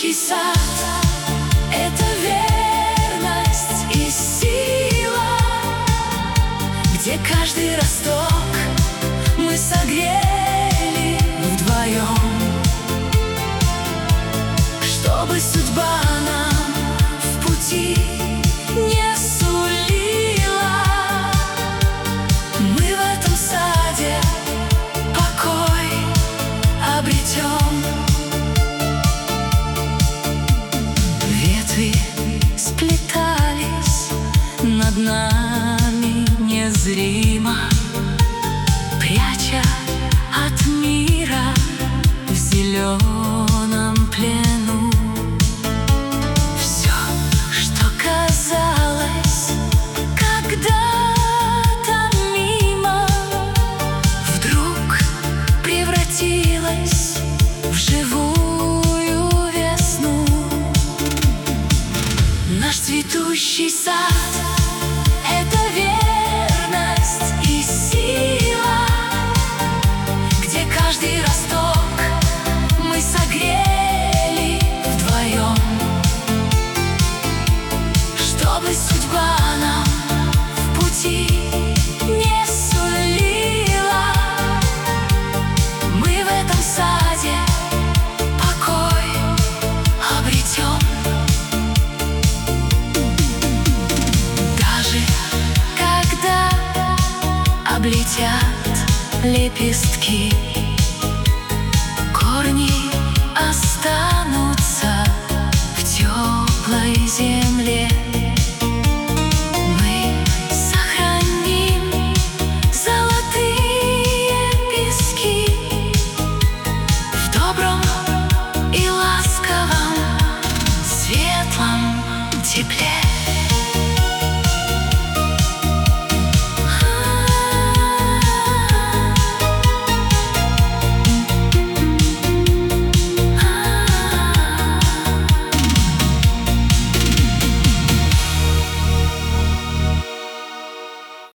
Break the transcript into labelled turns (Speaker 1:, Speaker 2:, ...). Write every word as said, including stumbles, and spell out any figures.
Speaker 1: цветущий сад — это верность и сила, где каждый росток мы согрели вдвоем, чтобы судьба нам в пути не сулила. Мы в этом саде покой обретем. Ветви сплетались над нами незримо, пряча от мира в зеленом плену. Все, что казалось когда-то мимо, вдруг превратилось в живую весну. Наш цветущий сад — это верность и сила, где каждый росток мы согрели вдвоем, чтобы судьба нам в пути не сулила. Мы в этом саде покой обретем. Даже когда облетят лепестки, корни останутся